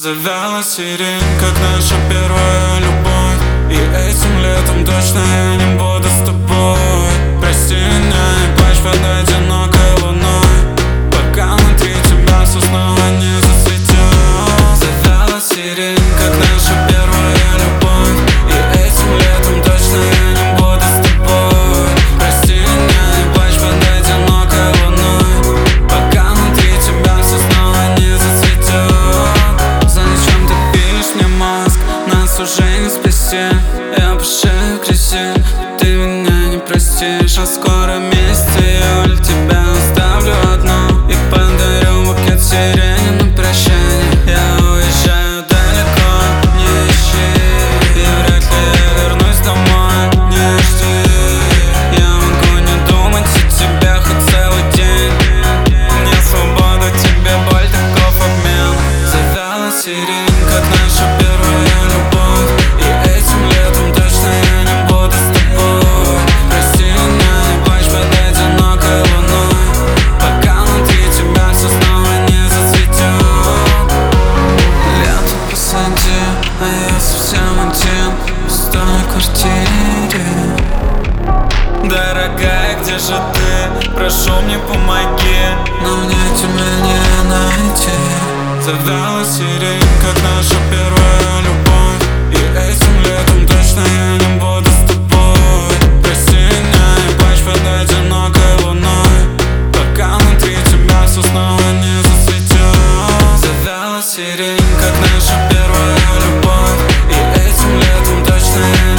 Завяла сирень, как наша первая любовь. И этим летом точно я не буду с тобой. Прости меня и плачь под одинокой луной, пока внутри тебя все снова не засветет. Завяла сирень, как наша первая любовь. И этим летом точно я не буду с тобой. Прости меня и плачь под одинокой луной, пока внутри тебя все снова не засветет. Зачем ты пишешь мне мозг? Нас уже не спасти. Я прощаю кресень, ты меня не простишь. А скоро месяц июль, тебя оставлю одну и подарю букет сирени на прощание. Я уезжаю далеко, не ищи, и вряд ли я вернусь домой. Не жди, я могу не думать о тебе хоть целый день. Мне свобода, тебе боль, таков обмен. Завяла сирень, как наша первая любовь. И этим летом точно я не буду с тобой. Прости меня и плачь под одинокой луной, пока внутри тебя все снова не засветет. Лето позади, а я совсем один в пустой квартире. Дорогая, где же ты? Прошу, мне помоги, но мне тебя не найти. Завяла сирень, как наша первая любовь. И этим летом точно я не буду с тобой. Прости меня и плачь под одинокой луной, пока внутри тебя все снова не засветет. Завяла сирень, как наша первая любовь. И этим летом точно я